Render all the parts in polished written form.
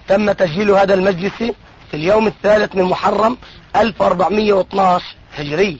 تم تسجيل هذا المجلس في اليوم 3 من محرم 1412 هجري.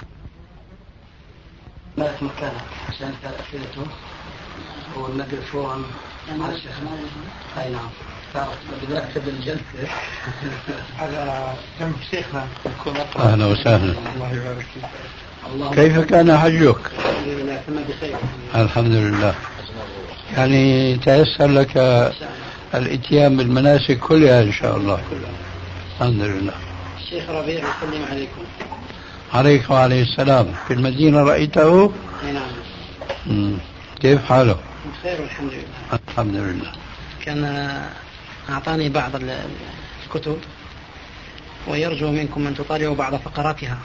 ما في مكانه عشان أسئلته والميكروفون على الشيخ. أي نعم. بدنا نكتب الجلسة على جنب شيخنا. أهلا وسهلا. الله يبارك فيك. كيف كان حجك؟ الحمد لله. يعني تيسر لك الاتيان بالمناسك كلها إن شاء الله. الحمد لله. الشيخ ربيع يسلم عليكم. عليكم وعليه السلام. في المدينة رأيته؟ نعم. كيف حاله؟ بخير والحمد لله. الحمد لله. كان أعطاني بعض الكتب ويرجو منكم أن تطالعوا بعض فقراتها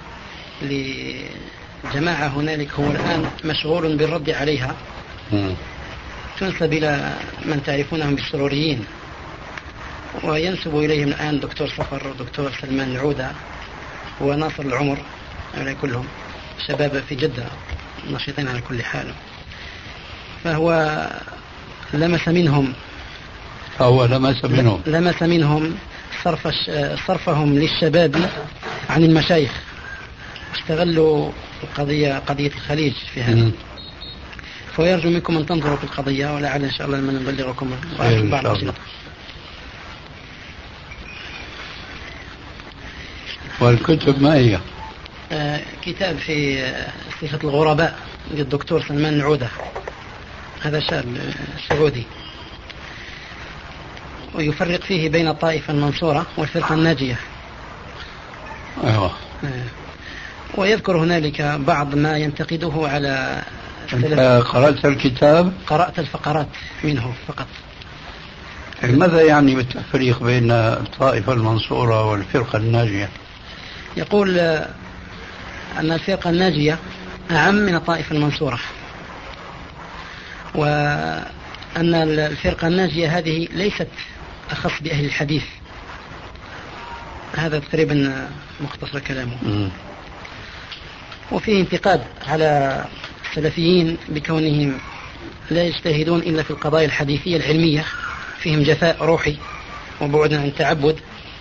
لجماعة هنالك هو الآن مشغول بالرد عليها. تنسب إلى من تعرفونهم بالسروريين، وينسب إليهم الآن دكتور صفر ودكتور سلمان العودة وناصر العمر، هؤلاء كلهم شباب في جدة نشيطين على كل حال. فهو لمس منهم صرفهم للشباب عن المشايخ، استغلوا قضية الخليج في هذا. فيرجو منكم أن تنظروا في القضية، ولعل إن شاء الله من نبلغكم بعض الأشياء. والكتب ما هي؟ كتاب في صفة الغرباء للدكتور سلمان العودة، هذا شاب سعودي، ويفرق فيه بين الطائفة المنصورة والفرقة الناجية. أيوة. ويذكر هنالك بعض ما ينتقده على. أنت قرأت الكتاب؟ قرأت الفقرات منه فقط. ماذا يعني بالتفريق بين الطائفة المنصورة والفرقة الناجية؟ يقول أن الفرقة الناجية أعم من الطائفة المنصورة، وأن الفرقة الناجية هذه ليست أخص بأهل الحديث. هذا تقريبا مختصر كلامه. وفيه انتقاد على السلفيين بكونهم لا يجتهدون إلا في القضايا الحديثية العلمية، فيهم جفاء روحي وبعد عن التعبد،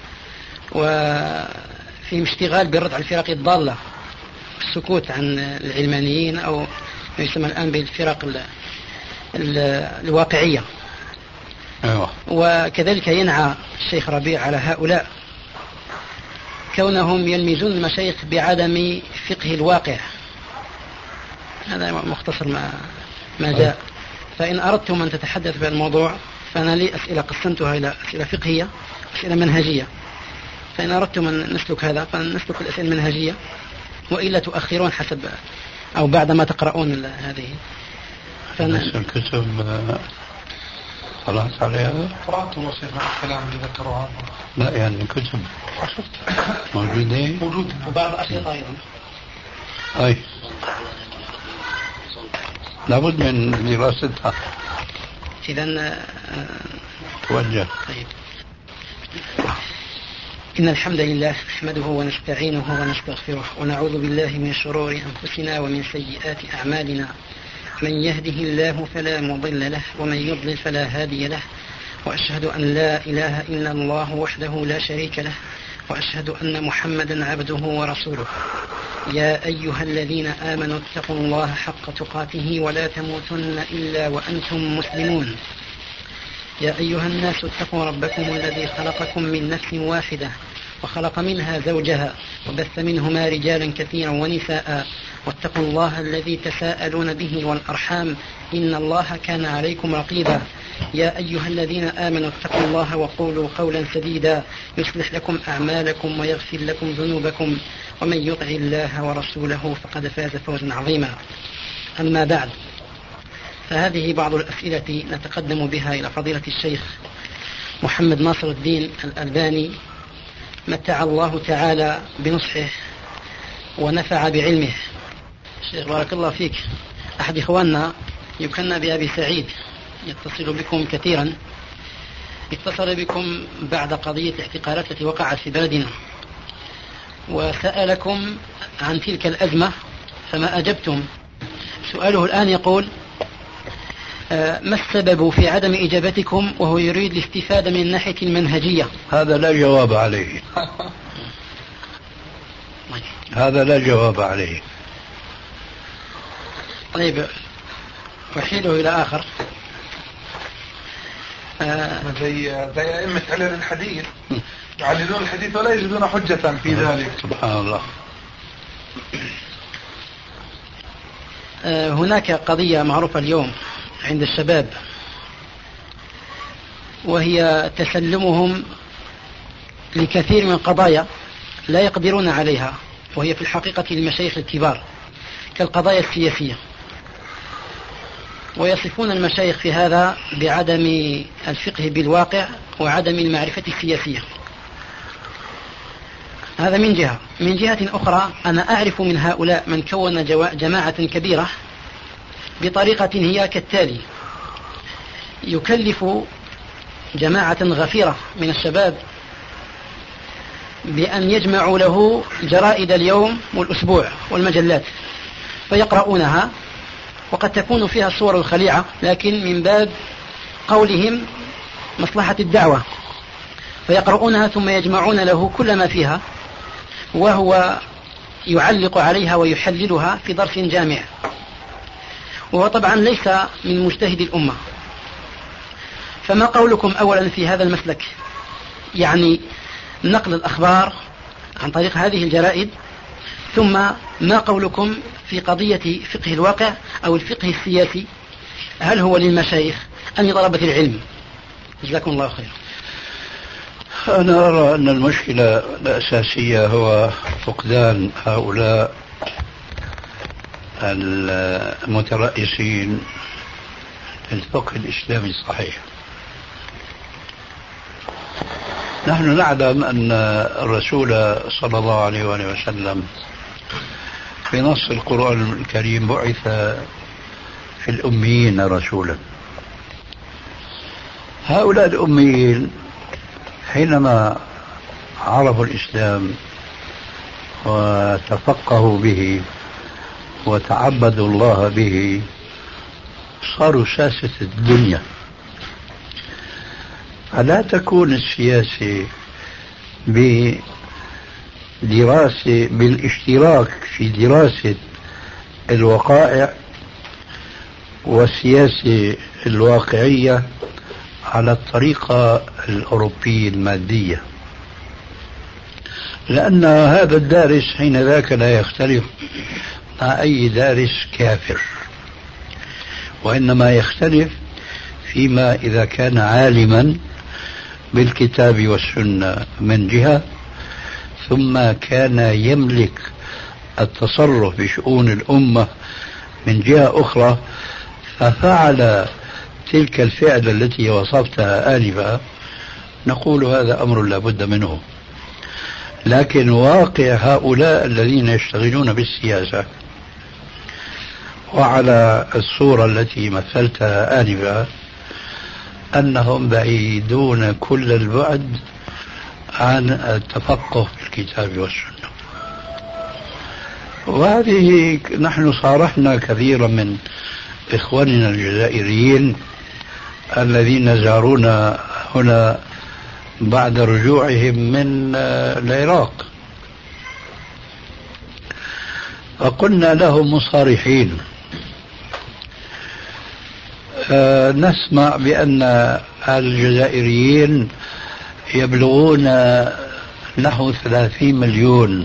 وفيهم اشتغال بالرد على الفرق الضالة، السكوت عن العلمانيين أو ما يسمى الآن بالفرق الواقعية. أيوة. وكذلك ينعى الشيخ ربيع على هؤلاء كونهم يلمزون المشايخ بعدم فقه الواقع. هذا مختصر ما جاء. فإن أردتم أن تتحدث في الموضوع فأنا لي أسئلة قسمتها إلى أسئلة فقهية، أسئلة منهجية. فإن أردتم أن نسلك هذا فنسلك الأسئلة المنهجية، وإلا تؤخرون حسب أو بعدما تقرؤون هذه. الكتب قرأت عليها؟ قرأت وصيغة الكلام اللي ذكروها. لا يعني كتب موجودة وبعض أشرطة أيضا. أي لابد من دراستها. إذن توجه. طيب. إن الحمد لله نحمده ونستعينه ونستغفره ونعوذ بالله من شرور أنفسنا ومن سيئات أعمالنا. من يهده الله فلا مضل له ومن يضلل فلا هادي له، وأشهد أن لا إله إلا الله وحده لا شريك له، وأشهد أن محمدا عبده ورسوله. يا أيها الذين آمنوا اتقوا الله حق تقاته ولا تموتن إلا وأنتم مسلمون. يا أيها الناس اتقوا ربكم الذي خلقكم من نفس واحدة وخلق منها زوجها وبث منهما رجالا كثيرا ونساء، واتقوا الله الذي تساءلون به والأرحام إن الله كان عليكم رقيبا. يا أيها الذين آمنوا اتقوا الله وقولوا قولا سديدا يصلح لكم أعمالكم ويغفر لكم ذنوبكم، ومن يطع الله ورسوله فقد فاز فوزا عظيما. أما بعد، فهذه بعض الأسئلة نتقدم بها إلى فضيلة الشيخ محمد ناصر الدين الألباني، متع الله تعالى بنصحه ونفع بعلمه. الشيخ بارك الله فيك، أحد إخواننا يكنى بأبي سعيد يتصل بكم كثيرا، اتصل بكم بعد قضية الاحتقالات التي وقعت في بلدنا، وسألكم عن تلك الأزمة فما أجبتم. سؤاله الآن يقول: ما السبب في عدم إجابتكم وهو يريد الاستفادة من الناحية المنهجية؟ هذا لا جواب عليه. هذا لا جواب عليه. طيب أحيله إلى آخر. زي أئمة علل الحديث يعللون الحديث ولا يجدون حجة في ذلك. سبحان الله. هناك قضية معروفة اليوم عند الشباب، وهي تسلمهم لكثير من القضايا لا يقدرون عليها، وهي في الحقيقة المشايخ الكبار كالقضايا السياسية، ويصفون المشايخ في هذا بعدم الفقه بالواقع وعدم المعرفة السياسية. هذا من جهة. من جهة أخرى أنا أعرف من هؤلاء من كون جماعة كبيرة بطريقة هي كالتالي: يكلف جماعة غفيرة من الشباب بأن يجمعوا له جرائد اليوم والأسبوع والمجلات فيقرؤونها، وقد تكون فيها الصور الخليعة، لكن من باب قولهم مصلحة الدعوة، فيقرؤونها ثم يجمعون له كل ما فيها، وهو يعلق عليها ويحللها في درس جامع، وهو طبعا ليس من مجتهد الأمة. فما قولكم أولا في هذا المسلك، يعني نقل الأخبار عن طريق هذه الجرائد؟ ثم ما قولكم في قضية فقه الواقع أو الفقه السياسي؟ هل هو للمشايخ أم لطلبة العلم؟ جزاكم الله خير. أنا أرى أن المشكلة الأساسية هو فقدان هؤلاء المترأسين للفقه الإسلامي الصحيح. نحن نعلم أن الرسول صلى الله عليه وسلم في نص القرآن الكريم بعث في الأميين رسولا. هؤلاء الأميين حينما عرفوا الإسلام وتفقهوا به وتعبدوا الله به صاروا ساسة الدنيا. فلا تكون السياسة بالاشتراك في دراسة الوقائع والسياسة الواقعية على الطريقة الأوروبية المادية، لأن هذا الدارس حين ذاك لا يختلف مع أي دارس كافر، وإنما يختلف فيما إذا كان عالما بالكتاب والسنة من جهة، ثم كان يملك التصرف بشؤون الأمة من جهة أخرى، ففعل تلك الفعل التي وصفتها آنفا، نقول هذا أمر لا بد منه. لكن واقع هؤلاء الذين يشتغلون بالسياسة وعلى الصورة التي مثلتها آنفا أنهم بعيدون كل البعد عن التفقه في الكتاب والسنة. وهذه نحن صارحنا كثيرا من إخواننا الجزائريين الذين زارونا هنا بعد رجوعهم من العراق، فقلنا لهم مصارحين: نسمع بأن الجزائريين يبلغون نحو 30 مليون،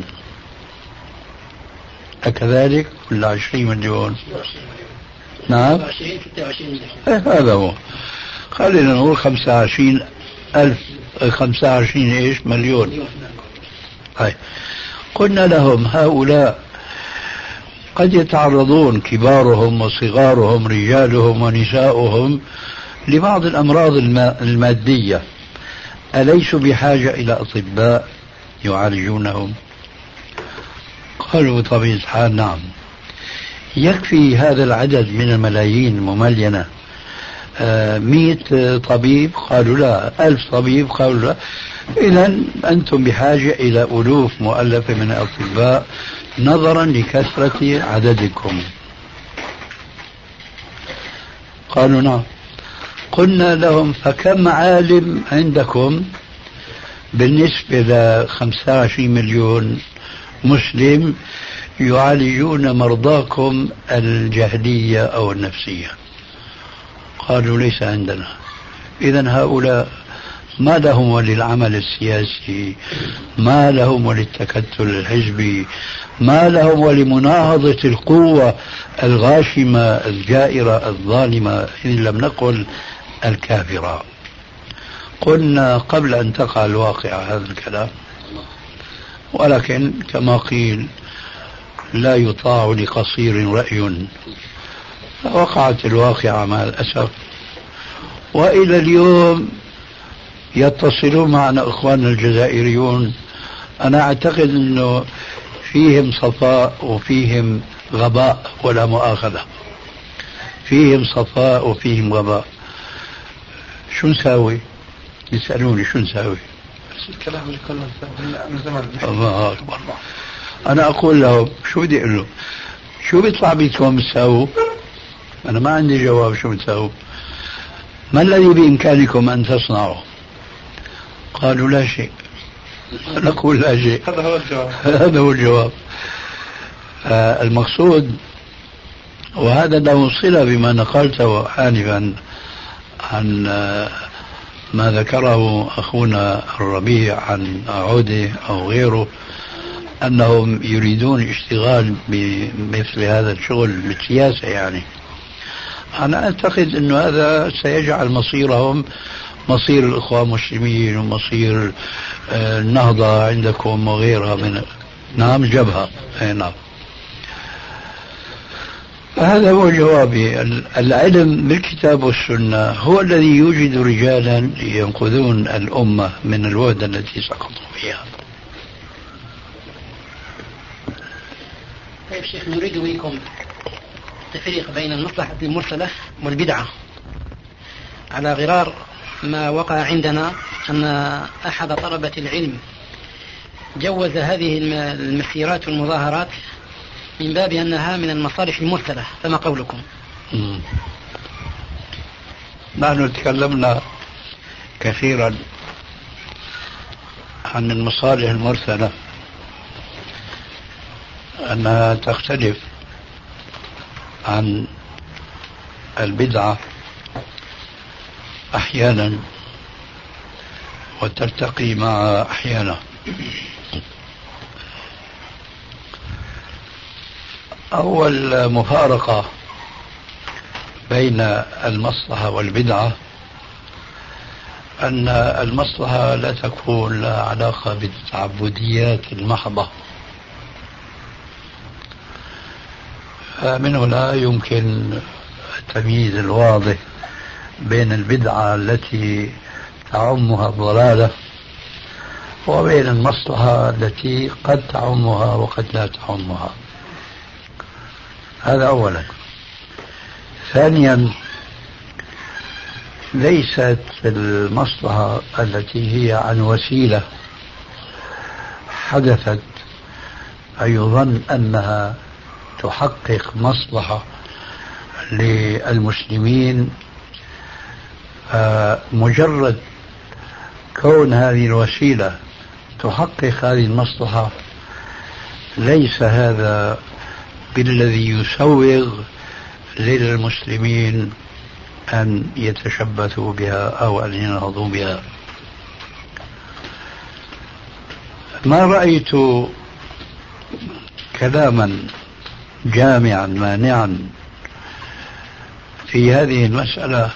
أكذلك ولا 20 مليون؟ نعم 26 هذا هو. خلينا نقول 25,000 25 إيش مليون. هاي قلنا لهم هؤلاء قد يتعرضون كبارهم وصغارهم رجالهم ونساؤهم لبعض الأمراض المادية، أليسوا بحاجة إلى أطباء يعالجونهم؟ قالوا بطبيعة الحال نعم. يكفي هذا العدد من الملايين المملينة 100 طبيب؟ قالوا لا. 1000 طبيب؟ قالوا لا. إذا أنتم بحاجة إلى ألوف مؤلفة من الأطباء نظرا لكثرة عددكم. قالوا نعم. قلنا لهم فكم عالم عندكم بالنسبة ل 25 مليون مسلم يعالجون مرضاكم الجهلية أو النفسية؟ قالوا ليس عندنا. إذن هؤلاء ما لهم وللعمل السياسي، ما لهم وللتكتل الحزبي، ما لهم ولمناهضة القوة الغاشمة الجائرة الظالمة، إن لم نقل الكافرة. قلنا قبل أن تقع الواقع هذا الكلام، ولكن كما قيل لا يطاع لقصير رأي، وقعت الواقعة مع الأسف. وإلى اليوم يتصلون معنا إخواننا الجزائريون، أنا أعتقد أنه فيهم صفاء وفيهم غباء، ولا مؤاخذة، فيهم صفاء وفيهم غباء. شو نساوي؟ يسألوني شو نساوي؟ الكلام اللي كنا من زمان. الله أكبر. أنا أقول لهم شو بدي أقول له؟ شو بيطلع بيكم تساووا؟ أنا ما عندي جواب شو بتساووا. ما الذي بإمكانكم أن تصنعوا؟ قالوا لا شيء. نقول لا شيء. هذا هو الجواب. هذا هو الجواب. المقصود، وهذا له صلة بما نقلته آنفا عن ما ذكره أخونا الربيع عن عودة أو غيره، أنهم يريدون اشتغال بمثل هذا الشغل بالسياسة. يعني أنا أعتقد أن هذا سيجعل مصيرهم مصير الإخوان المسلمين ومصير النهضة عندكم وغيرها من نعم جبهة. نعم. هذا هو جوابي. العلم بالكتاب والسنة هو الذي يوجد رجالا ينقذون الأمة من الوهدة التي سقطوا فيها. طيب شيخ، نريد منكم التفريق بين المصلحة المرسلة والبدعة، على غرار ما وقع عندنا أن أحد طلبة العلم جوز هذه المسيرات والمظاهرات من باب أنها من المصالح المرسلة، فما قولكم؟ نحن تكلمنا كثيرا عن المصالح المرسلة، أنها تختلف عن البدعة أحيانا وترتقي مع أحيانا. أول مفارقة بين المصلحة والبدعة أن المصلحة لا تكون لها علاقة بالتعبديات المحضة، من هنا يمكن التمييز الواضح بين البدعة التي تعمها الضلالة وبين المصلحة التي قد تعمها وقد لا تعمها. هذا أولا. ثانيا، ليست المصلحة التي هي عن وسيلة حدثت أن يظن أنها تحقق مصلحة للمسلمين، مجرد كون هذه الوسيلة تحقق هذه المصلحة ليس هذا بالذي يسوغ للمسلمين أن يتشبثوا بها أو أن ينهضوا بها. ما رأيت كلاما جامعا مانعا في هذه المسألة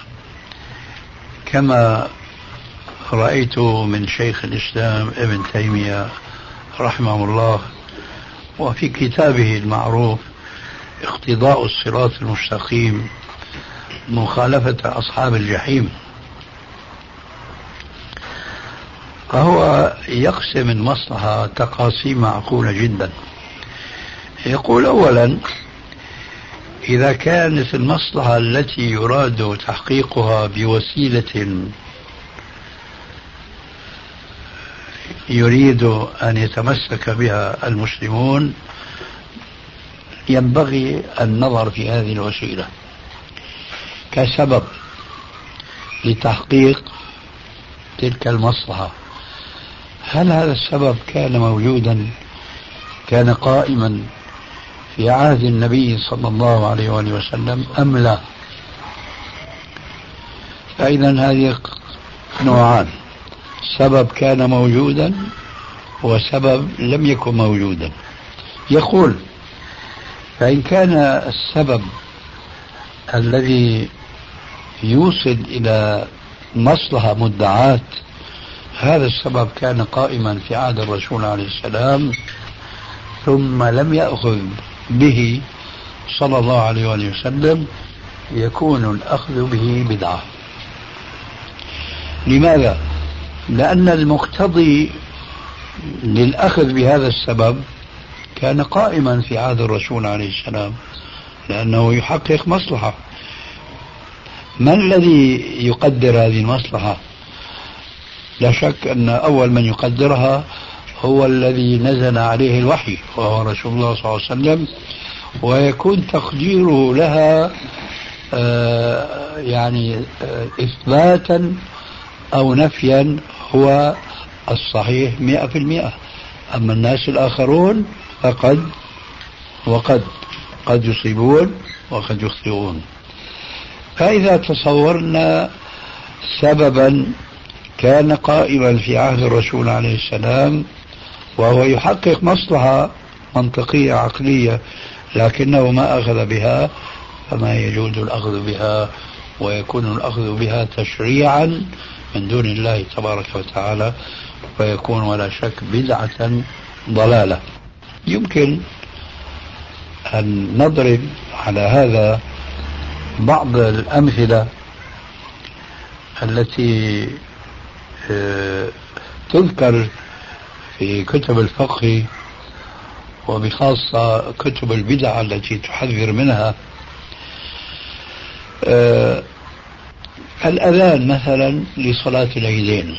كما رأيت من شيخ الإسلام ابن تيمية رحمه الله، وفي كتابه المعروف اقتضاء الصراط المستقيم مخالفة أصحاب الجحيم. فهو يقسم المصلحة تقاسيم معقولة جدا. يقول أولا، إذا كانت المصلحة التي يراد تحقيقها بوسيلة يريد أن يتمسك بها ينبغي النظر في هذه الوسيلة. كسبب لتحقيق تلك المصلحة، هل هذا السبب كان موجودا، كان قائما في عهد النبي صلى الله عليه وآله وسلم أم لا؟ فإذا هذه نوعان: سبب كان موجودا وسبب لم يكن موجودا. يقول: فإن كان السبب الذي يوصل إلى مصلحة مدعاة هذا السبب كان قائما في عهد الرسول عليه السلام ثم لم يأخذ به صلى الله عليه وآله وسلم، يكون الأخذ به بدعة. لماذا؟ لأن المقتضي للأخذ بهذا السبب كان قائما في عهد الرسول عليه السلام، لأنه يحقق مصلحة. من الذي يقدر هذه المصلحة؟ لا شك أن أول من يقدرها هو الذي نزل عليه الوحي وهو رسول الله صلى الله عليه وسلم، ويكون تقديره لها إثباتا أو نفيا هو الصحيح 100%. أما الناس الآخرون فقد قد يصيبون وقد يخطئون. فإذا تصورنا سببا كان قائما في عهد الرسول عليه السلام وهو يحقق مصلحة منطقية عقلية لكنه ما أخذ بها، فما يجوز الأخذ بها، ويكون الأخذ بها تشريعا من دون الله تبارك وتعالى، ويكون ولا شك بدعة ضلالة. يمكن أن نضرب على هذا بعض الأمثلة التي تذكر في كتب الفقه وبخاصة كتب البدع التي تحذر منها. الأذان مثلا لصلاة العيدين،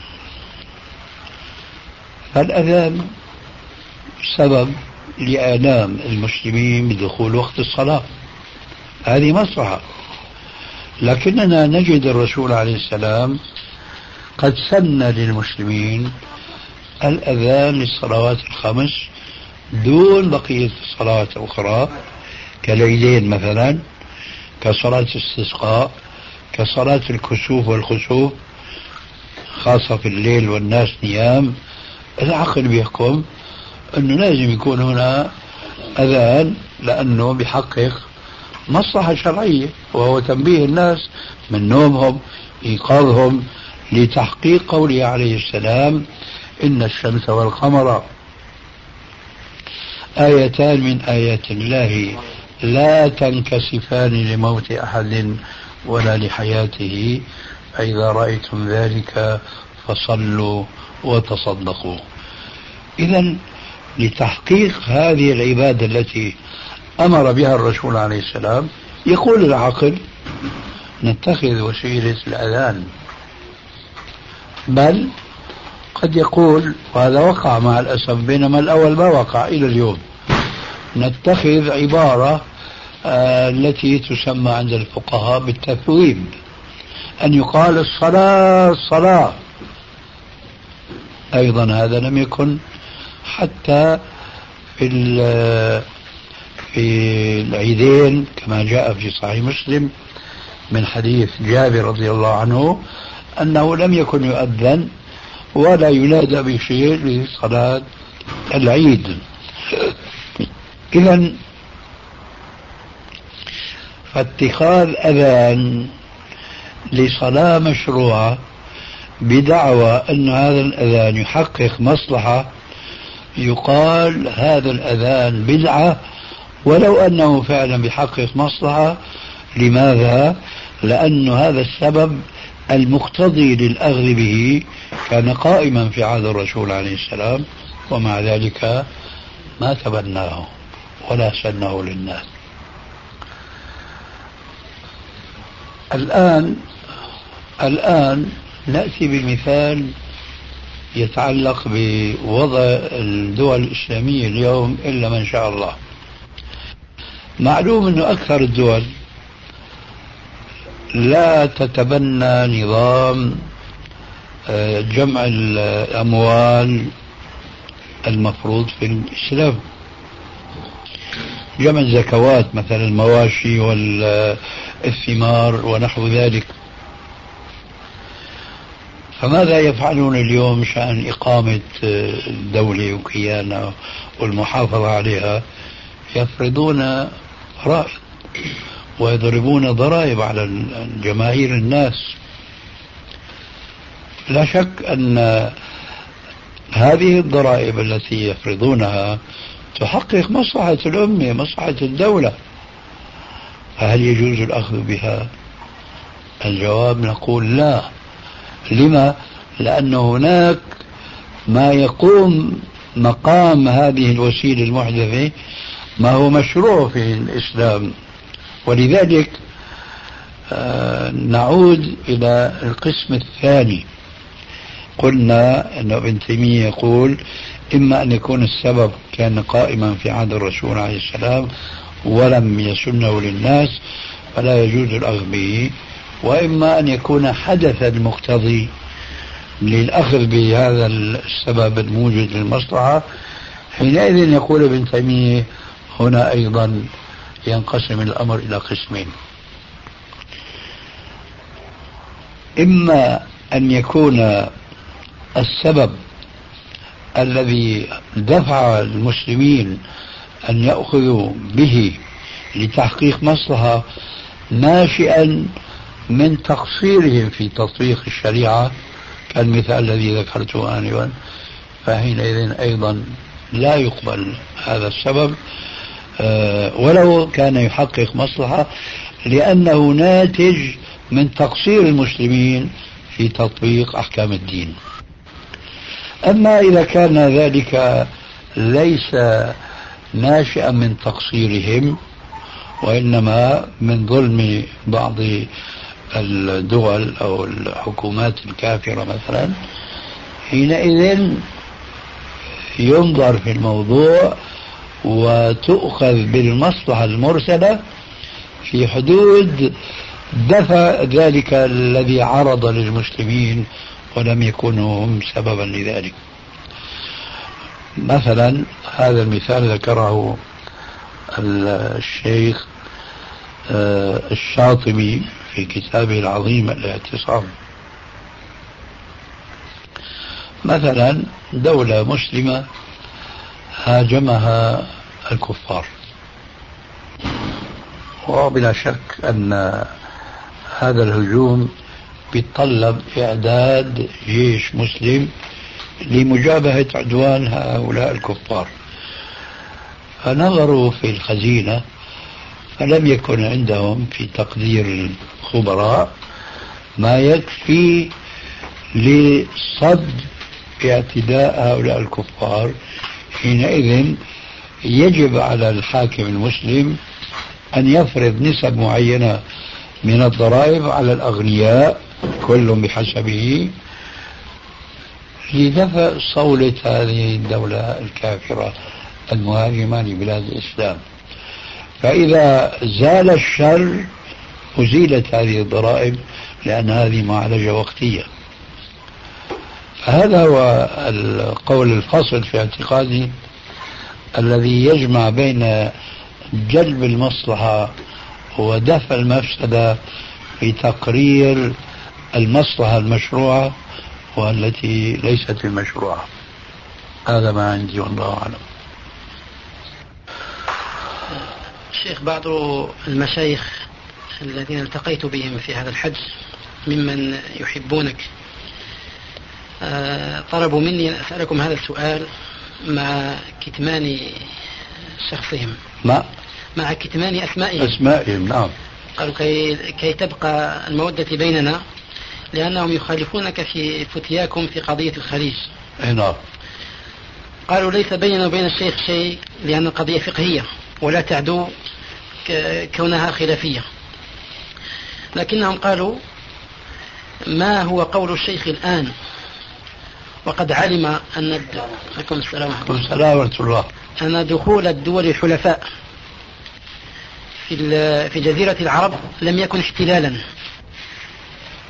فالأذان سبب لإعلام المسلمين بدخول وقت الصلاة، هذه مصلحة. لكننا نجد الرسول عليه السلام قد سن للمسلمين الأذان للصلوات الخمس دون بقية الصلوات الأخرى، كالعيدين مثلا، كصلاة الاستسقاء، كصلاة الكسوف والخسوف خاصة في الليل والناس نيام. العقل بيحكم أنه لازم يكون هنا أذان لأنه بيحقق مصلحة شرعية، وهو تنبيه الناس من نومهم، إيقاظهم لتحقيق قوله عليه السلام: إن الشمس والقمر آيتان من آيات الله لا تنكسفان لموت أحد ولا لحياته، فإذا رأيتم ذلك فصلوا وتصدقوا. إذن لتحقيق هذه العبادة التي أمر بها الرسول عليه السلام، يقول العقل: نتخذ وسيلة الأذان. بل قد يقول، وهذا وقع مع الأسف بينما الأول ما وقع إلى اليوم، نتخذ عبارة التي تسمى عند الفقهاء بالتثويب، أن يقال الصلاة الصلاة. أيضا هذا لم يكن حتى في العيدين كما جاء في صحيح مسلم من حديث جابر رضي الله عنه أنه لم يكن يؤذن ولا ينادى بشيء لصلاة العيد. إذن فاتخاذ أذان لصلاة مشروعة بدعوى أن هذا الأذان يحقق مصلحة، يقال هذا الأذان بدعة ولو أنه فعلا بيحقق مصلحة. لماذا؟ لأن هذا السبب المقتضي للأخذ به كان قائما في عهد الرسول عليه السلام، ومع ذلك ما تبناه ولا سنه للناس. الآن نأتي بمثال يتعلق بوضع الدول الإسلامية اليوم إلا من شاء الله. معلوم أنه أكثر الدول لا تتبنى نظام جمع الأموال المفروض في الإسلام، جمع الزكوات مثلا المواشي والثمار ونحو ذلك. فماذا يفعلون اليوم شأن إقامة الدولة وكيانها والمحافظة عليها؟ يفرضون فرائض ويضربون ضرائب على جماهير الناس. لا شك أن هذه الضرائب التي يفرضونها تحقق مصلحة الأمة، مصلحة الدولة، فهل يجوز الأخذ بها؟ الجواب نقول لا. لما؟ لأن هناك ما يقوم مقام هذه الوسيلة المحدثة ما هو مشروع في الإسلام. ولذلك نعود إلى القسم الثاني. قلنا أن ابن تيمية يقول إما أن يكون السبب كان قائما في عهد الرسول عليه السلام ولم يسنه للناس فلا يجوز الأخذ به، وإما أن يكون حدث المقتضي للأخذ بهذا السبب الموجد للمصلحة. حينئذ يقول ابن تيمية هنا أيضا ينقسم الأمر إلى قسمين: إما أن يكون السبب الذي دفع المسلمين أن يأخذوا به لتحقيق مصلحة ناشئا من تقصيرهم في تطبيق الشريعة كالمثال الذي ذكرته آنفا، فحينئذ أيضا لا يقبل هذا السبب ولو كان يحقق مصلحة، لأنه ناتج من تقصير المسلمين في تطبيق أحكام الدين. أما إذا كان ذلك ليس ناشئا من تقصيرهم وإنما من ظلم بعض الدول أو الحكومات الكافرة مثلا، حينئذ ينظر في الموضوع وتؤخذ بالمصلحة المرسلة في حدود دفع ذلك الذي عرض للمسلمين ولم يكونوا هم سببا لذلك. مثلا هذا المثال ذكره الشيخ الشاطبي في كتابه العظيم الاعتصام. مثلا دولة مسلمة هاجمها الكفار، وبلا شك أن هذا الهجوم يتطلب إعداد جيش مسلم لمجابهة عدوان هؤلاء الكفار. فنظروا في الخزينة فلم يكن عندهم في تقدير الخبراء ما يكفي لصد اعتداء هؤلاء الكفار. حينئذ يجب على الحاكم المسلم أن يفرض نسب معينة من الضرائب على الأغنياء كل بحسبه لدفع صولة هذه الدولة الكافرة المهاجمة لبلاد الإسلام. فإذا زال الشر أزيلت هذه الضرائب، لأن هذه معالجة وقتية. فهذا هو القول الفصل في اعتقادي الذي يجمع بين جلب المصلحة ودفع المفسدة في تقرير المصلحة المشروعة والتي ليست المشروعة. هذا ما عندي والله أعلم. شيخ، بعض المشايخ الذين التقيت بهم في هذا الحج ممن يحبونك طلبوا مني أن أسألكم هذا السؤال مع كتمان شخصهم، مع كتمان أسمائهم. نعم. قالوا كي تبقى المودة بيننا، لأنهم يخالفونك في فتياكم في قضية الخليج. نعم. قالوا ليس بيننا وبين الشيخ شيء، لأن القضية فقهية ولا تعدو كونها خلافية. لكنهم قالوا ما هو قول الشيخ الآن وقد علم أن أن دخول الدول الحلفاء في جزيرة العرب لم يكن احتلالا،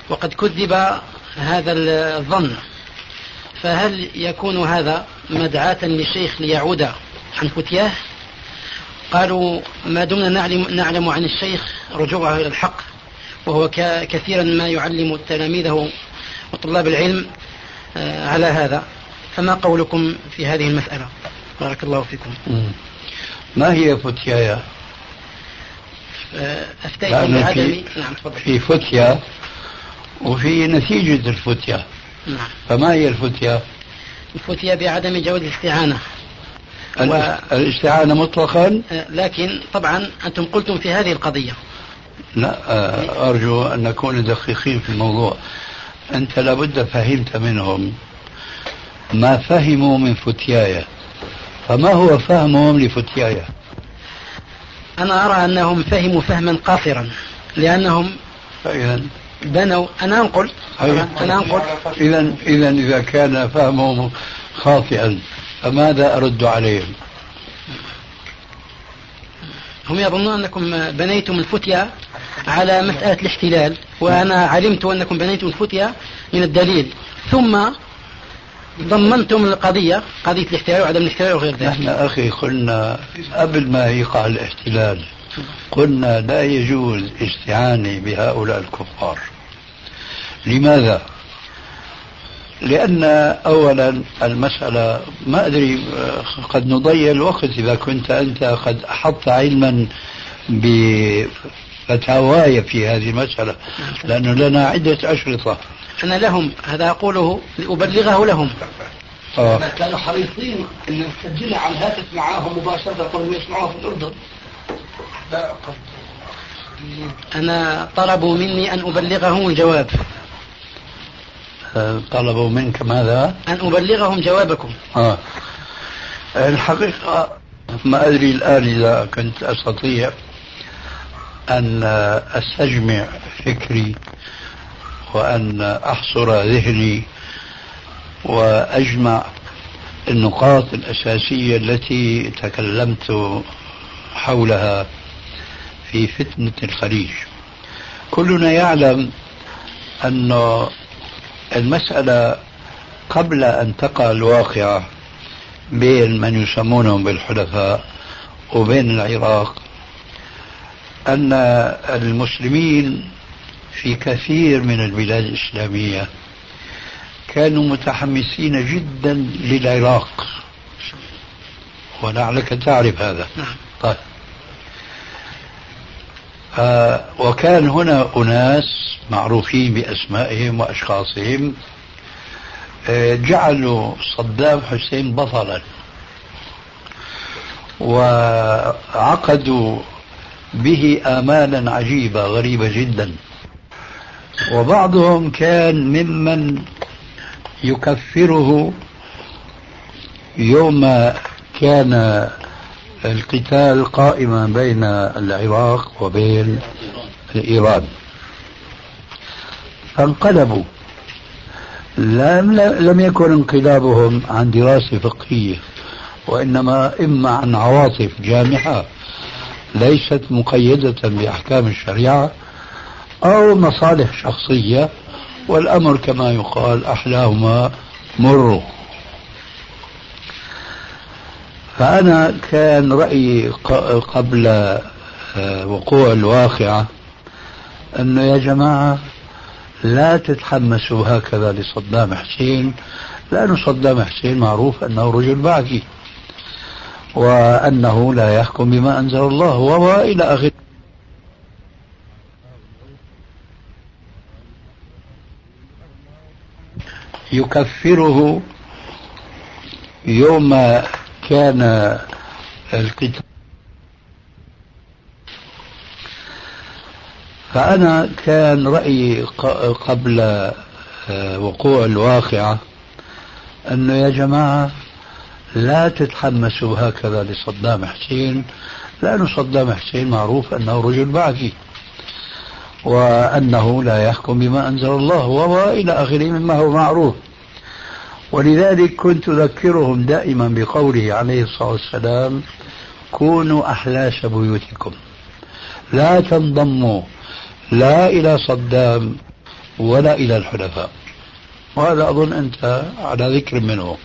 وقد كذب هذا الظن، فهل يكون هذا مدعاة للشيخ ليعود عن فتياه؟ قالوا ما دمنا نعلم عن الشيخ رجوعه إلى الحق، وهو كثيرا ما يعلم تلاميذه وطلاب العلم على هذا، فما قولكم في هذه المسألة؟ بارك الله فيكم. ما هي فتيايا؟ أفتيكم بعدم. نعم تفضل. في فتيا وفي نتيجة الفتيا. نعم. فما هي الفتيا؟ الفتيا بعدم جواز الاستعانة. الاستعانة مطلقا؟ لكن طبعا أنتم قلتم في هذه القضية. لا، أرجو أن نكون دقيقين في الموضوع. أنت لابد فهمت منهم ما فهموا من فتيايا، فما هو فهمهم لفتيايا؟ أنا أرى أنهم فهموا فهما قاصرا، لأنهم بنوا. أنا أنقل. إذا كان فهمهم خاطئا فماذا أرد عليهم؟ هم يظنون أنكم بنيتم الفتيا على مسألة الاحتلال، وأنا علمت أنكم بنيتم الفتيا من الدليل، ثم ضمنتم القضية قضية الاحتلال وعدم الاحتلال وغير ذلك. نحن أخي قلنا قبل ما يقع الاحتلال، قلنا لا يجوز استعانة بهؤلاء الكفار. لماذا؟ لأن أولا المسألة ما أدري، قد نضيع الوقت إذا كنت أنت قد أحطت علما بفتاواي في هذه المسألة، لأنه لنا عدة أشرطة. أنا لهم هذا أقوله لأبلغه لهم. كانوا حريصين أن نسجلها على الهاتف معاهم مباشرة قبل يسمعوها في الأردن. أنا طلبوا مني أن أبلغهم الجواب. طلبوا منك ماذا؟ أن أبلغهم جوابكم. الحقيقة ما أدري الآن إذا كنت أستطيع أن أستجمع فكري وأن أحصر ذهني وأجمع النقاط الأساسية التي تكلمت حولها في فتنة الخليج. كلنا يعلم أن المسألة قبل أن تقع الواقعة بين من يسمونهم بالحلفاء وبين العراق، أن المسلمين في كثير من البلاد الإسلامية كانوا متحمسين جدا للعراق، ولعلك تعرف هذا. طيب. وكان هنا أناس معروفين بأسمائهم وأشخاصهم جعلوا صدام حسين بطلا، وعقدوا به آمالا عجيبة غريبة جدا. وبعضهم كان ممن يكفره يوم كان القتال قائما بين العراق وبين إيران، فانقلبوا. لم يكن انقلابهم عن دراسة فقهية، وإنما إما عن عواطف جامحة ليست مقيدة بأحكام الشريعة، أو مصالح شخصية، والأمر كما يقال أحلاهما مر. فأنا كان رأيي قبل وقوع الواقعة أنه يا جماعة لا تتحمسوا هكذا لصدام حسين، لأن صدام حسين معروف أنه رجل بعثي، وأنه لا يحكم بما أنزل الله وإلى آخره. يكفره يوم كان القتال. فأنا كان رأيي قبل وقوع الواقعة أنه يا جماعة لا تتحمسوا هكذا لصدام حسين، لأن صدام حسين معروف أنه رجل بعثي، وأنه لا يحكم بما أنزل الله وإلى آخره مما هو معروف. ولذلك كنت أذكرهم دائما بقوله عليه الصلاة والسلام: كونوا أحلاس بيوتكم، لا تنضموا لا إلى صدام ولا إلى الحلفاء، وهذا أظن أنت على ذكر منه.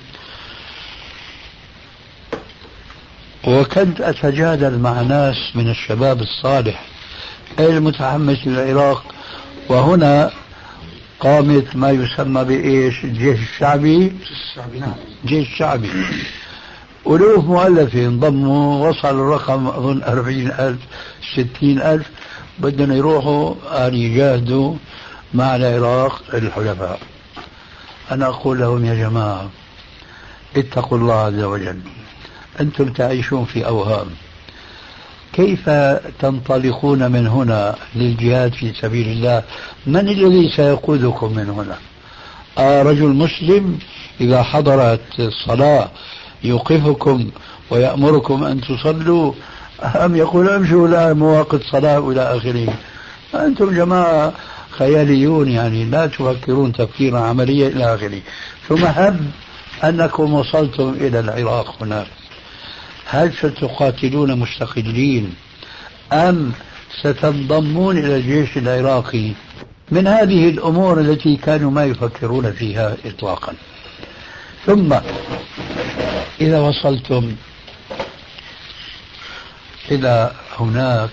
وكنت أتجادل مع ناس من الشباب الصالح المتحمس للعراق، وهنا قامت ما يسمى بإيش؟ الجيش الشعبي. الجيش الشعبي ألوف مؤلفة انضموا، وصل الرقم أظن 40,000 60,000 بدهم يروحوا أن يجاهدوا مع العراق الحلفاء. أنا أقول لهم يا جماعة اتقوا الله عز وجل، أنتم تعيشون في أوهام. كيف تنطلقون من هنا للجهاد في سبيل الله؟ من الذي سيقودكم من هنا؟ رجل مسلم إذا حضرت الصلاة يوقفكم ويأمركم أن تصلوا، أم يقول امشوا إلى مواقف صلاة وإلى آخره؟ أنتم جماعة خياليون، يعني لا تفكرون تفكيرا عمليا إلى آخره. ثم هب أنكم وصلتم إلى العراق هناك، هل ستقاتلون مستقلين أم ستنضمون إلى الجيش العراقي؟ من هذه الأمور التي كانوا ما يفكرون فيها إطلاقا. ثم إذا وصلتم إلى هناك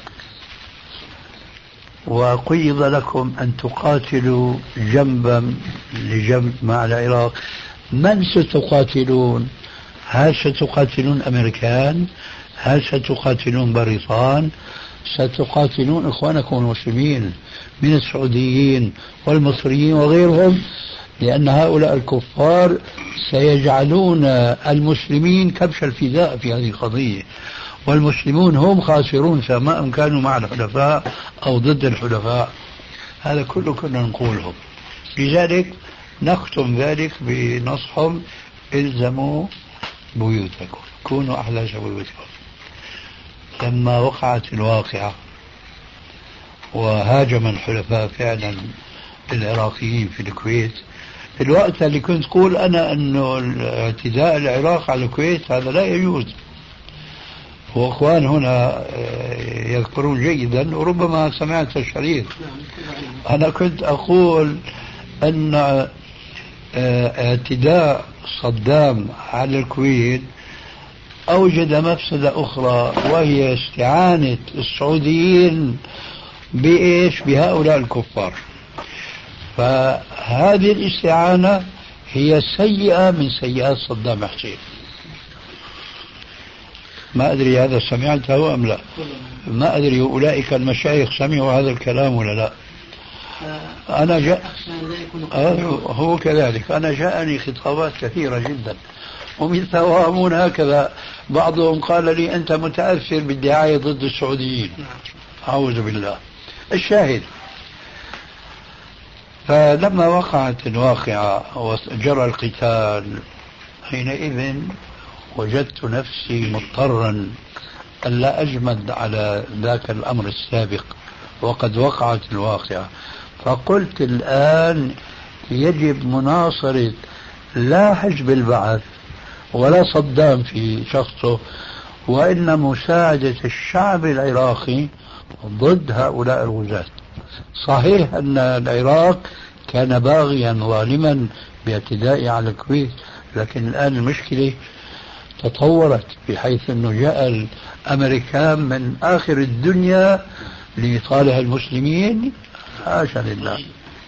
وقيض لكم أن تقاتلوا جنبا لجنب مع العراق، من ستقاتلون؟ هل ستقاتلون أمريكان؟ هل ستقاتلون بريطان؟ ستقاتلون إخوانكم المسلمين من السعوديين والمصريين وغيرهم، لأن هؤلاء الكفار سيجعلون المسلمين كبش الفداء في هذه القضية، والمسلمون هم خاسرون سواء كانوا مع الحلفاء أو ضد الحلفاء. هذا كله كنا نقوله. لذلك نختم ذلك بنصحهم: الزموا بيوتكم، كونوا أحلاس بيوتكم. لما وقعت الواقعة وهاجم الحلفاء فعلا العراقيين في الكويت، الوقت اللي كنت أقول أنا أنه اعتداء العراق على الكويت هذا لا يجوز، وأخوان هنا يذكرون جيدا وربما سمعت الشريط، أنا كنت أقول أن اعتداء صدام على الكويت أوجد مفسدة أخرى، وهي استعانة السعوديين بإيش؟ بهؤلاء الكفار. فهذه الاستعانة هي سيئة من سيئات صدام حسين. ما أدري هذا سمعته أم لا، ما أدري أولئك المشايخ سمعوا هذا الكلام ولا لا. أنا هو كذلك. أنا جاءني خطابات كثيرة جدا ومتوهمون هكذا، بعضهم قال لي أنت متأثر بالدعاية ضد السعوديين. أعوذ بالله. الشاهد، فلما وقعت الواقعة وجرى القتال، حينئذ وجدت نفسي مضطرا ألا أجمد على ذاك الأمر السابق، وقد وقعت الواقعة. فقلت الآن يجب مناصرة لا حزب البعث ولا صدام في شخصه، وإن مساعدة الشعب العراقي ضد هؤلاء الغزاة. صحيح أن العراق كان باغيا ظالما باعتداء على الكويت، لكن الآن المشكلة تطورت بحيث أنه جاء الأمريكان من آخر الدنيا لصالح المسلمين، حاشا لله.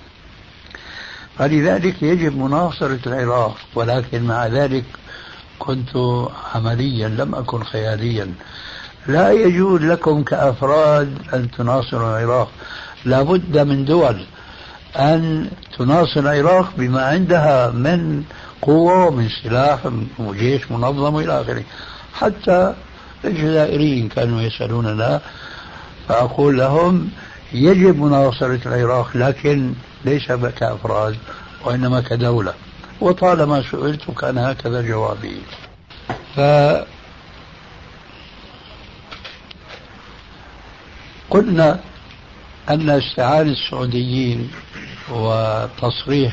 فلذلك يجب مناصرة العراق، ولكن مع ذلك كنت عمليا لم أكن خياليا. لا يجوز لكم كأفراد أن تناصروا العراق، لابد من دول أن تناصر العراق بما عندها من قوة ومن سلاح وجيش منظم إلى آخره. حتى الجزائريين كانوا يسألوننا، فأقول لهم يجب مناصرة العراق، لكن ليس كأفراد وإنما كدولة. وطالما سئلت كان هكذا جوابي. فقلنا أن استعانة السعوديين وتصريح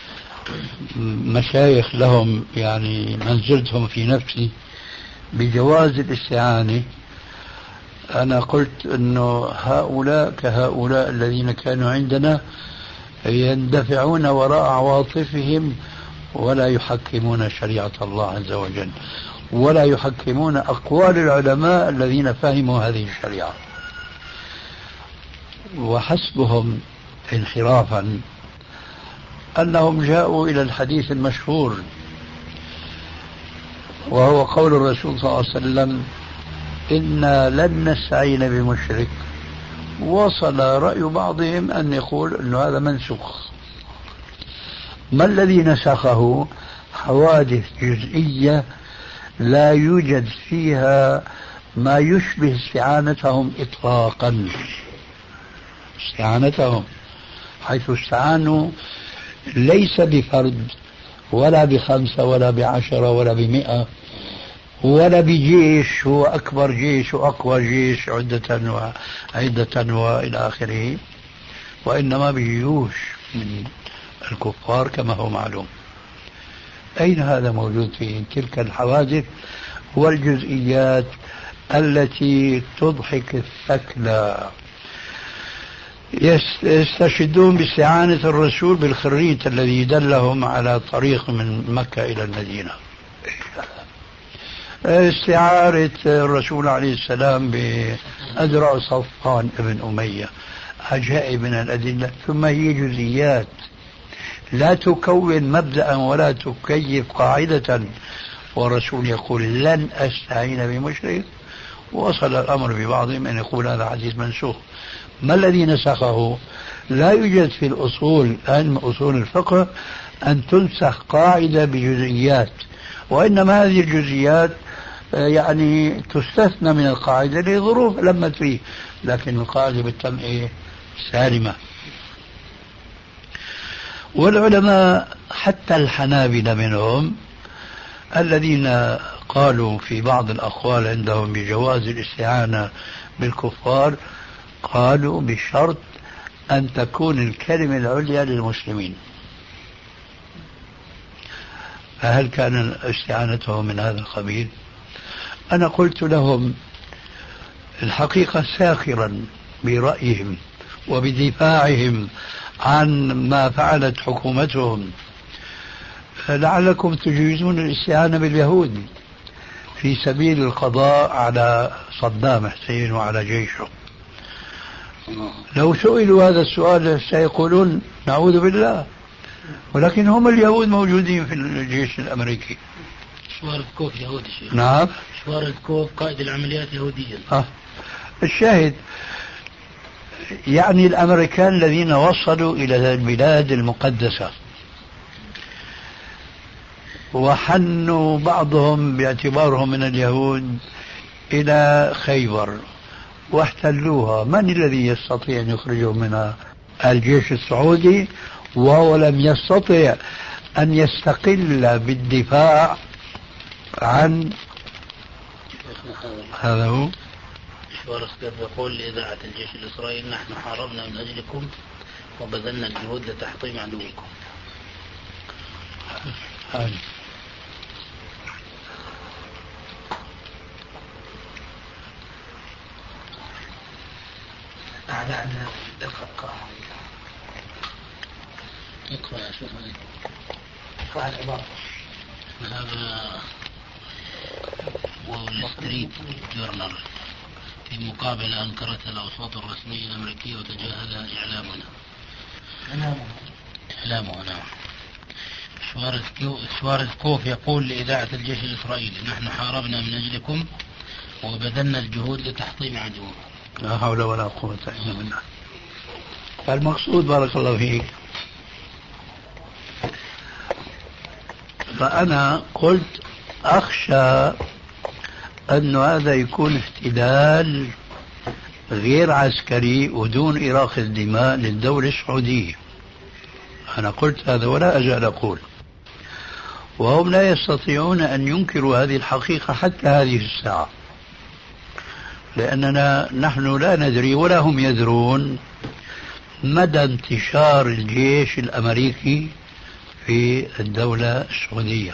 مشايخ لهم، يعني منزلتهم في نفسي، بجواز الاستعانة. أنا قلت أنه هؤلاء كهؤلاء الذين كانوا عندنا يندفعون وراء عواطفهم ولا يحكمون شريعة الله عز وجل ولا يحكمون أقوال العلماء الذين فهموا هذه الشريعة. وحسبهم انحرافا أنهم جاءوا إلى الحديث المشهور وهو قول الرسول صلى الله عليه وسلم: إنا لن نستعين بمشرك. وصل رأي بعضهم أن يقول أن هذا منسوخ. ما الذي نسخه؟ حوادث جزئية لا يوجد فيها ما يشبه استعانتهم إطلاقا. استعانتهم حيث استعانوا ليس بفرد ولا ب5 ولا ب10 ولا ب100 ولا بجيش هو أكبر جيش وأقوى جيش عدة وعدة وإلى آخره، وإنما بجيوش من الكفار كما هو معلوم. أين هذا موجود في تلك الحوادث والجزئيات التي تضحك الثكلى؟ يستشهدون باستعانة الرسول بالخريط الذي دلهم على طريق من مكة إلى المدينة، استعارة الرسول عليه السلام بأذرع صفوان ابن أمية، عجائب من الأدلة. ثم هي جزئيات لا تكون مبدأ ولا تكيف قاعدة، والرسول يقول: لن أستعين بمشرك. وصل الأمر ببعضهم أن يقول هذا حديث منسوخ. ما الذي نسخه؟ لا يوجد في الأصول، علم أصول الفقه، أن تنسخ قاعدة بجزئيات، وإنما هذه الجزئيات يعني تستثنى من القاعدة لظروف لمت فيه، لكن القاعدة بالتم سالمة. والعلماء حتى الحنابلة منهم الذين قالوا في بعض الأقوال عندهم بجواز الاستعانة بالكفار، قالوا بشرط أن تكون الكلمة العليا للمسلمين. فهل كان استعانتهم من هذا القبيل؟ أنا قلت لهم الحقيقة ساخرا برأيهم وبدفاعهم عن ما فعلت حكومتهم، لعلكم تجيزون الاستعانة باليهود في سبيل القضاء على صدام حسين وعلى جيشه. لو سئلوا هذا السؤال سيقولون نعوذ بالله، ولكن هم اليهود موجودين في الجيش الأمريكي. شوارد كوف يهودي شيخ. نعم، شوارد كوف قائد العمليات يهوديا. الشاهد يعني الأمريكان الذين وصلوا إلى البلاد المقدسة وحنوا بعضهم باعتبارهم من اليهود إلى خيبر واحتلوها، من الذي يستطيع أن يخرجهم منها؟ الجيش السعودي، وهو لم يستطع أن يستقل بالدفاع عن هذا. هو شوارز كيف يقول لإذاعة الجيش الإسرائيلي: نحن حاربنا من أجلكم وبذلنا الجهود لتحطيم عدوكم. أعلى الخطة. اقرأ يا شيخ. اقرأ العبارة. هذا وول ستريت جورنال: في مقابلة أنكرتها الأوساط الرسمية الأمريكية وتجاهلها إعلامها. نعم. شوارز كوف يقول لإذاعة الجيش الإسرائيلي: نحن حاربنا من أجلكم وبذلنا الجهود لتحطيم عدوكم. لا حول ولا قوة إلا بالله. فالمقصود بارك الله فيك، فأنا قلت أخشى أن هذا يكون احتلال غير عسكري ودون إراقة الدماء للدولة السعودية. أنا قلت هذا ولا أزال أقول، وهم لا يستطيعون أن ينكروا هذه الحقيقة حتى هذه الساعة، لأننا نحن لا ندري ولا هم يدرون مدى انتشار الجيش الأمريكي في الدولة السعودية.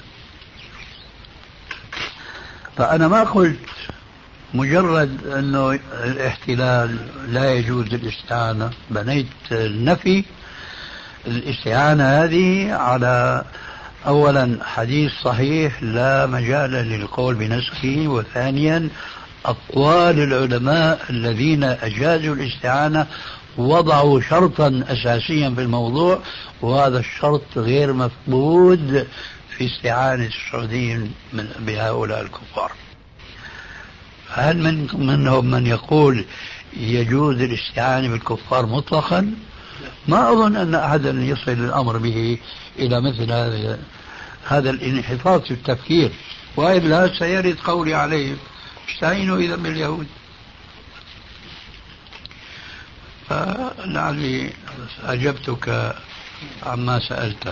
فأنا ما قلت مجرد أنه الاحتلال لا يجوز الاستعانة، بنيت النفي الاستعانة هذه على أولا حديث صحيح لا مجال للقول بنسخه، وثانيا أقوال العلماء الذين أجازوا الاستعانة وضعوا شرطا أساسيا في الموضوع، وهذا الشرط غير مفقود في استعانة السعوديين بهؤلاء الكفار. هل منهم من يقول يجوز الاستعانة بالكفار مطلقا؟ ما أظن أن أحدا يصل الأمر به إلى مثل هذا الانحطاط في التفكير، وإلا سيرد قولي عليهم استعينوا إذا باليهود. فلعلي أجبتك عما سألته.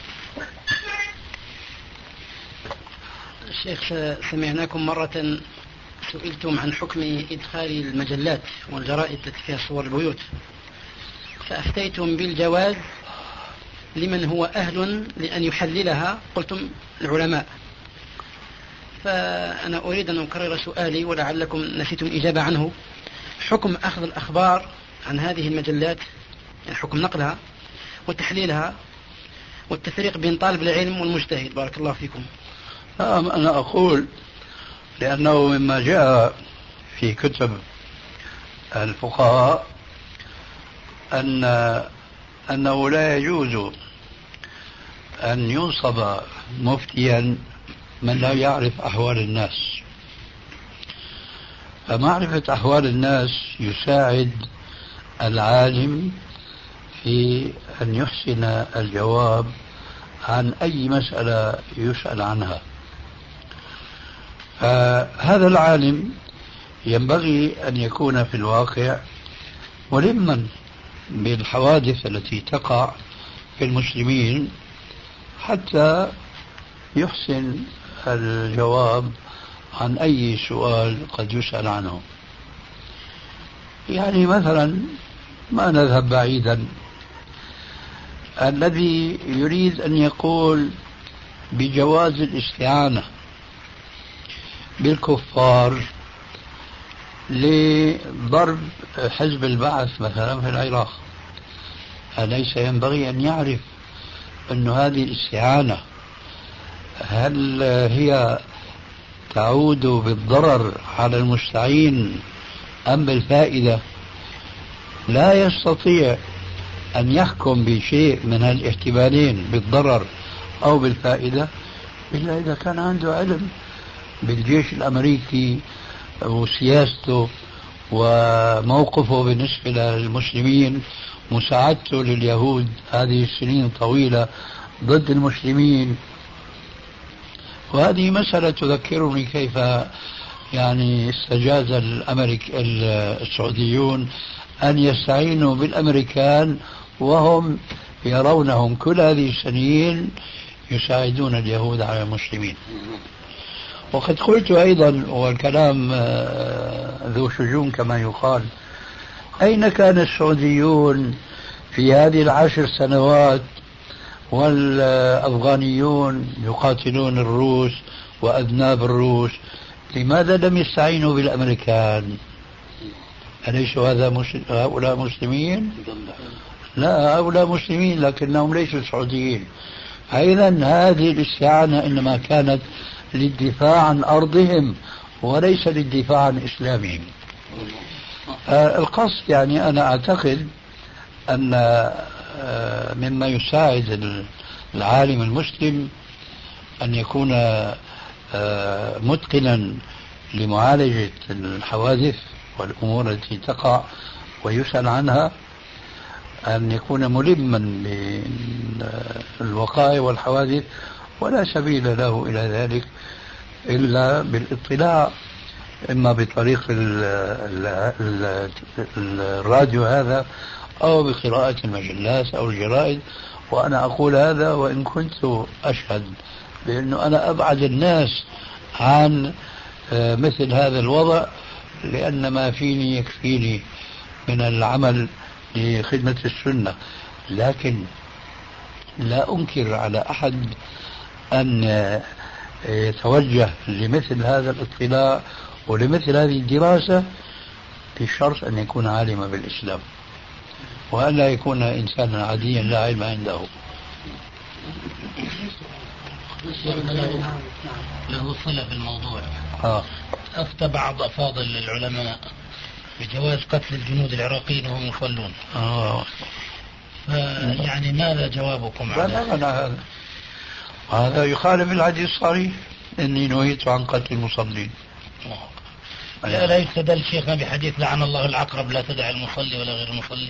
الشيخ، سمعناكم مرة سئلتم عن حكم إدخال المجلات والجرائد التي فيها صور البيوت، فأفتيتم بالجواز لمن هو أهل لأن يحللها، قلتم العلماء. فأنا أريد أن أكرر سؤالي ولعلكم نسيتم الإجابة عنه. حكم أخذ الأخبار عن هذه المجلات، يعني حكم نقلها وتحليلها والتفريق بين طالب العلم والمجتهد. بارك الله فيكم. أنا أقول لأنه مما جاء في كتب الفقهاء أنه لا يجوز أن ينصب مفتيا من لا يعرف أحوال الناس، فمعرفة أحوال الناس يساعد العالم في أن يحسن الجواب عن أي مسألة يسأل عنها. فهذا العالم ينبغي أن يكون في الواقع ملما بالحوادث التي تقع في المسلمين حتى يحسن الجواب عن أي سؤال قد يسأل عنه. يعني مثلا ما نذهب بعيدا، الذي يريد أن يقول بجواز الاستعانة بالكفار لضرب حزب البعث مثلا في العراق، أليس ينبغي أن يعرف أن هذه الاستعانة هل هي تعود بالضرر على المستعين أم بالفائدة؟ لا يستطيع أن يحكم بشيء من الاحتمالين بالضرر أو بالفائدة إلا إذا كان عنده علم بالجيش الأمريكي وسياسته وموقفه بالنسبة للمسلمين، مساعدته لليهود هذه السنين الطويلة ضد المسلمين. وهذه مسألة تذكرني كيف يعني استجاز السعوديون أن يستعينوا بالأمريكان وهم يرونهم كل هذه السنين يساعدون اليهود على المسلمين. وقد قلت أيضا، والكلام ذو شجون كما يقال، أين كان السعوديون في هذه 10 سنوات والأفغانيون يقاتلون الروس وأذناب الروس؟ لماذا لم يستعينوا بالأمريكان؟ أليس هؤلاء مسلمين؟ لا، هؤلاء مسلمين لكنهم ليسوا سعوديين. أيضا هذه الاستعانة إنما كانت للدفاع عن أرضهم وليس للدفاع عن إسلامهم. القصد يعني أنا أعتقد أن مما يساعد العالم المسلم أن يكون متقنا لمعالجة الحوادث والأمور التي تقع ويسأل عنها، أن يكون ملما بالوقائع والحوادث، ولا سبيل له إلى ذلك إلا بالاطلاع إما بطريق الراديو هذا أو بقراءة المجلات أو الجرائد. وأنا أقول هذا وإن كنت أشهد بأنه أنا أبعد الناس عن مثل هذا الوضع، لأن ما فيني يكفيني من العمل لخدمة السنة. لكن لا أنكر على أحد أن يتوجه لمثل هذا الاطلاع ولمثل هذه الدراسة بشرط أن يكون عالما بالإسلام. وألا يكون إنسانا عاديا لا علم عنده. له صلة بالموضوع. أفتى بعض أفاضل العلماء بجواز قتل الجنود العراقيين وهم يصلون. يعني ماذا جوابكم على هذا يخالف الحديث الصحيح إني نهيت عن قتل المصلين. لا يستدل شيخنا بحديث لعن الله العقرب لا تدع المصلي ولا غير المصلي.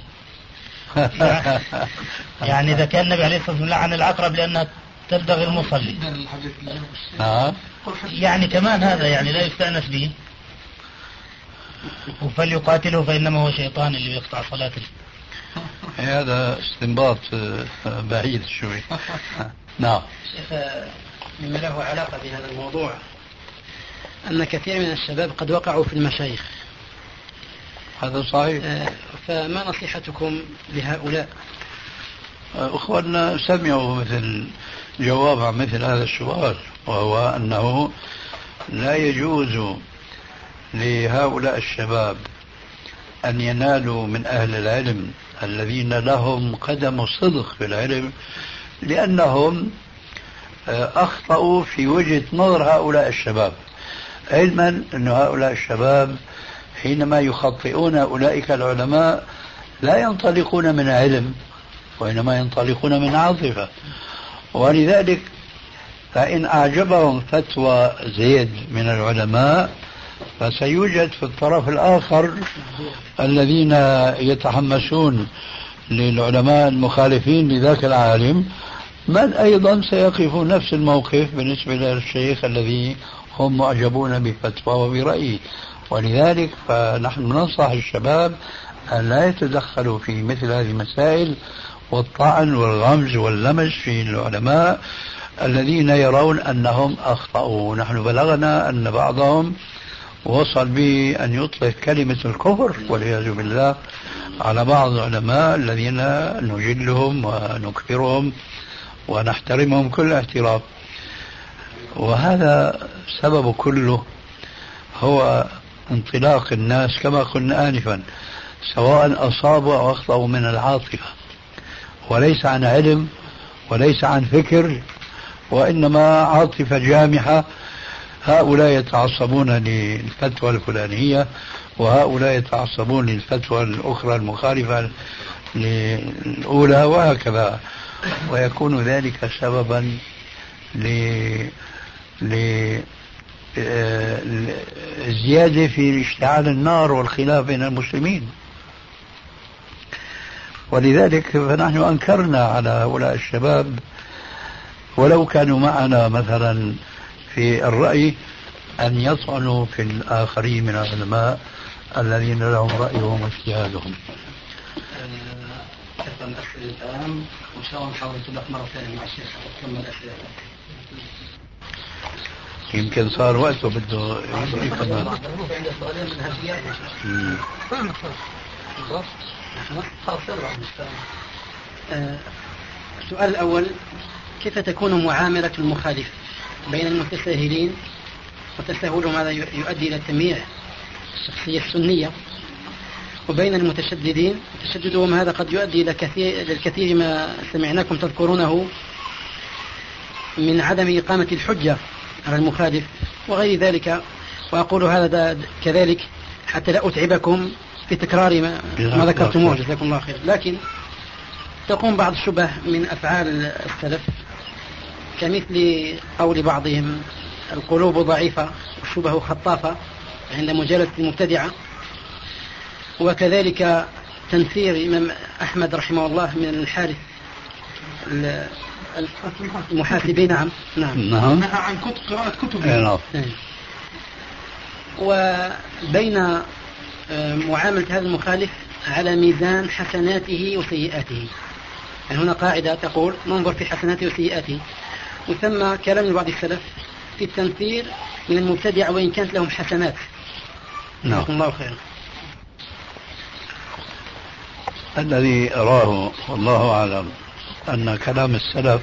يعني إذا كان النبي عليه الصلاة والسلام لعن العقرب لأنها تلدغ المصلي، يعني كمان هذا يعني لا يستأنس به. فليقاتله فإنما هو شيطان اللي بيقطع صلاته. هذا استنباط بعيد شوي. نعم. مما له علاقة بهذا الموضوع أن كثير من الشباب قد وقعوا في المشايخ. هذا صحيح. فما نصيحتكم لهؤلاء؟ أخواننا سمعوا مثل جواب عن مثل هذا السؤال، وهو أنه لا يجوز لهؤلاء الشباب أن ينالوا من أهل العلم الذين لهم قدم صدق في العلم، لأنهم أخطأوا في وجهة نظر هؤلاء الشباب، علما أن هؤلاء الشباب حينما يخطئون أولئك العلماء لا ينطلقون من علم وإنما ينطلقون من عاطفة. ولذلك فإن أعجبهم فتوى زيد من العلماء فسيوجد في الطرف الآخر الذين يتحمسون للعلماء المخالفين لذاك العالم من أيضا سيقفون نفس الموقف بالنسبة للشيخ الذي هم معجبون بفتوى وبرأيه. ولذلك فنحن ننصح الشباب أن لا يتدخلوا في مثل هذه المسائل والطعن والغمز واللمس في العلماء الذين يرون أنهم أخطأوا. نحن بلغنا أن بعضهم وصل به أن يطلق كلمة الكفر والعياذ بالله على بعض العلماء الذين نجلهم ونكبرهم ونحترمهم كل احترام. وهذا سبب كله هو انطلاق الناس كما قلنا آنفا، سواء أصابوا أو أخطأوا من العاطفة، وليس عن علم وليس عن فكر، وإنما عاطفة جامحة. هؤلاء يتعصبون للفتوى الفلانية وهؤلاء يتعصبون للفتوى الأخرى المخالفة للأولى وهكذا، ويكون ذلك سببا لزيادة في اشتعال النار والخلاف بين المسلمين. ولذلك فنحن أنكرنا على هؤلاء الشباب ولو كانوا معنا مثلا في الرأي أن يطعنوا في الآخرين من العلماء الذين لهم رأيهم واجتهادهم. كثر الأسئلة الآن وإن شاء الله نحاول نتابع مرة ثانية مع الشيخ ونكمل الأسئلة. يمكن صار وقته بده يكمل. السؤال الأول: كيف تكون معاملة المخالف بين المتساهلين وتساهلهم هذا يؤدي إلى تمييع الشخصية السنية، وبين المتشددين تشددهم هذا قد يؤدي إلى الكثير ما سمعناكم تذكرونه من عدم إقامة الحجة على المخالف وغير ذلك. وأقول هذا كذلك حتى لا أتعبكم في تكرار ما ذكرتموه، جزاكم الله خير. لكن تقوم بعض الشبه من أفعال السلف كمثل قول بعضهم القلوب ضعيفة والشبه خطافة عند مجالسة المبتدعة، وكذلك تنفير الإمام أحمد رحمه الله من الحارث المحاسبين. نعم نهى عن قراءة كتب. وبين معاملة هذا المخالف على ميزان حسناته وسيئاته. يعني هنا قاعدة تقول ننظر في حسناته وسيئاته، وثم كلام بعض السلف في التنفير من المبتدع وإن كانت لهم حسنات. جزاكم الله خيرا. الذي أراه والله أعلم أن كلام السلف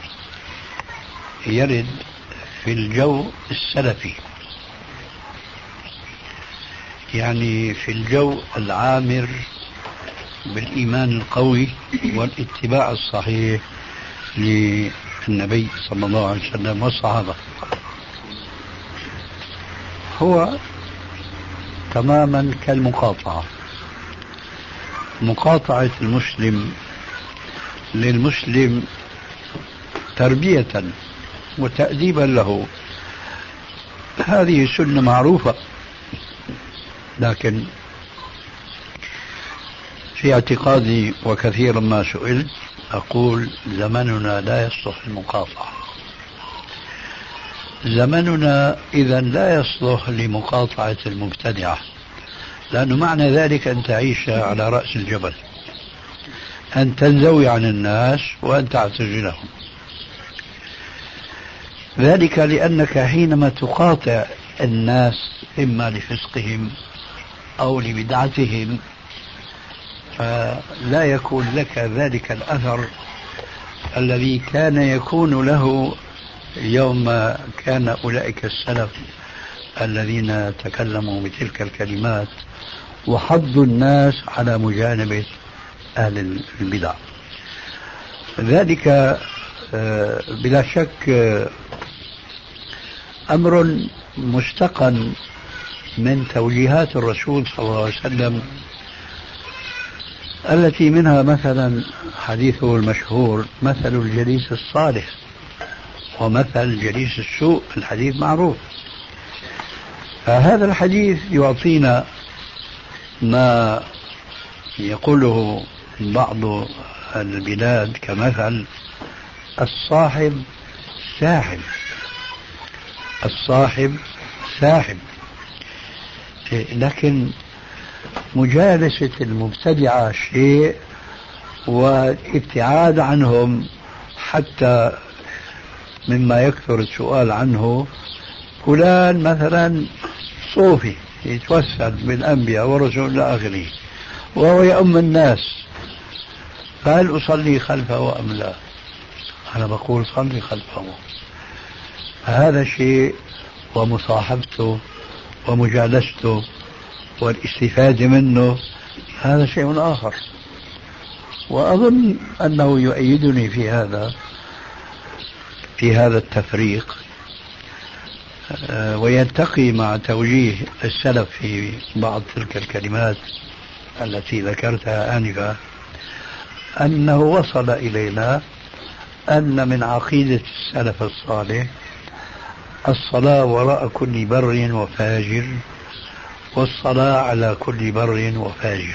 يرد في الجو السلفي، يعني في الجو العامر بالإيمان القوي والاتباع الصحيح للنبي صلى الله عليه وسلم والصحابة. هو تماما كالمقاطعة، مقاطعة المسلم للمسلم تربية وتأديبا له، هذه سنة معروفة. لكن في اعتقادي وكثيرا ما سئلت أقول زمننا لا يصلح المقاطعة. زمننا إذا لا يصلح لمقاطعة المبتدعة، لأنه معنى ذلك أن تعيش على رأس الجبل، أن تنزوي عن الناس وأن تعتزلهم. ذلك لأنك حينما تقاطع الناس إما لفسقهم أو لبدعتهم فلا يكون لك ذلك الأثر الذي كان يكون له يوم كان أولئك السلف الذين تكلموا بتلك الكلمات وحضوا الناس على مجانبة أهل البدع. ذلك بلا شك أمر مستقن من توجيهات الرسول صلى الله عليه وسلم، التي منها مثلا حديثه المشهور مثل الجليس الصالح ومثل جليس السوء، الحديث معروف. فهذا الحديث يعطينا ما يقوله بعض البلاد كمثل الصاحب ساحب، الصاحب ساحب. لكن مجالسة المبتدعة شيء والابتعاد عنهم، حتى مما يكثر السؤال عنه فلان مثلا صوفي يتوسل بالأنبياء ورسول إلى آخره وهو يؤم الناس، فهل أصلي خلفه أم لا؟ أنا بقول صلي خلفه. هذا شيء، ومصاحبته ومجالسته والاستفادة منه هذا شيء آخر. وأظن أنه يؤيدني في هذا التفريق، ويلتقي مع توجيه السلف في بعض تلك الكلمات التي ذكرتها آنفا، أنه وصل إلينا أن من عقيدة السلف الصالح الصلاة وراء كل بر وفاجر، والصلاة على كل بر وفاجر.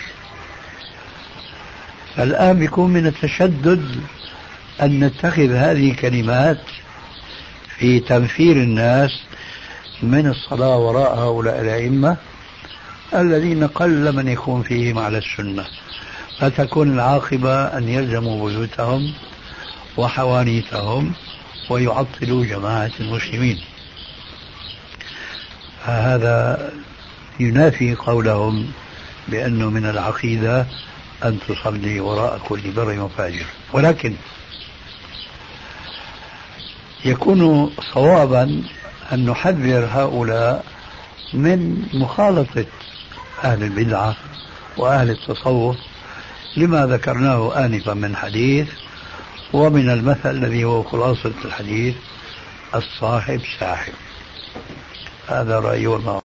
فالآن بيكون من التشدد أن نتخذ هذه الكلمات في تنفير الناس من الصلاة وراء هؤلاء الأئمة الذين قل من يكون فيهم على السنة، فتكون العاقبة أن يلزموا بيوتهم وحوانيتهم ويعطلوا جماعة المسلمين. هذا ينافي قولهم بأنه من العقيدة أن تصلي وراء كل بر وفاجر. ولكن يكون صوابا أن نحذر هؤلاء من مخالطة أهل البدعة وأهل التصوف لما ذكرناه آنفا من حديث، ومن المثل الذي هو خلاصة الحديث الصاحب ساحب. هذا رأيي والله